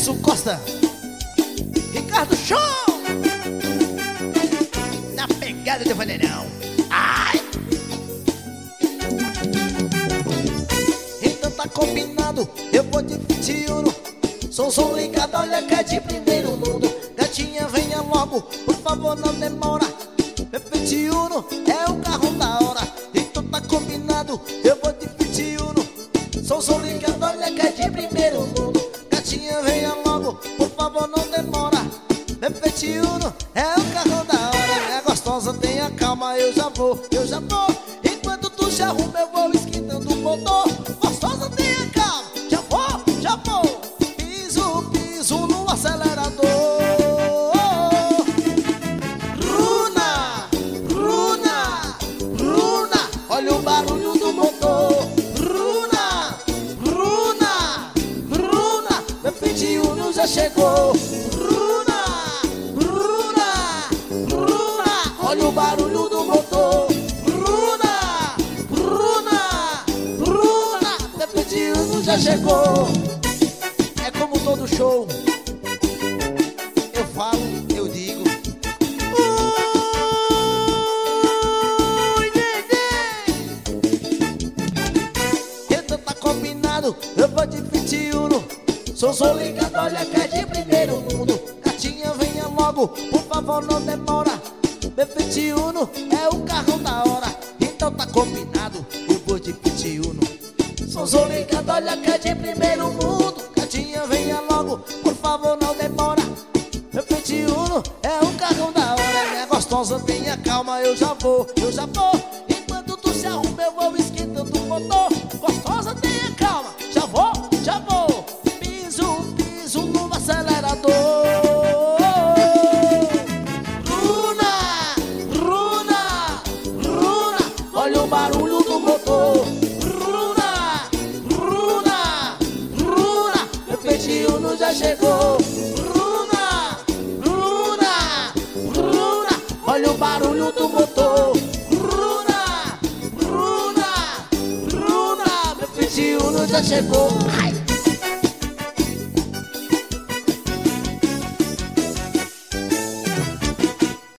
Edson Costa, Ricardo Show, na pegada do Vaneirão. Ai! Então tá combinado, eu vou de 21. Sou ligado, olha que é de primeiro mundo. Gatinha, venha logo, por favor, não demora. Meu 21 é o carro da hora. Então tá combinado, eu vou de 21. Sou ligado, olha que é de primeiro mundo. Gatinha, venha logo, por favor, não demora. Meu 21 é o carro da hora. Minha gostosa, tenha calma, eu já vou. Enquanto tu se arruma, eu vou esquentando o motor. Gostosa, tenha calma, já vou. Piso no acelerador. Runa, olha o barulho do motor. Runa, meu 21 já chegou. Runa, olha o barulho do motor. Runa, meu 21 já chegou. É como todo show, eu falo, eu digo. Ui, neném! Então tá combinado, eu vou de 21. Sou ligado, olha que é de primeiro mundo. Gatinha, venha logo, por favor, não demora. Meu 21 é o carro da hora. Então tá combinado, eu vou de 21. Sou ligado, olha que é de primeiro mundo. Gatinha, venha logo, por favor, não demora. Meu 21 é o carro da hora. Minha gostosa, tenha calma, eu já vou. Enquanto tu se arruma, eu vou esquentando o motor. Gostosa, tenha calma, já vou. Piso no acelerador. Runa, olha o barulho do motor. Meu 21 já chegou. Runa, olha o barulho do motor. Runa, meu 21 já chegou. Ai!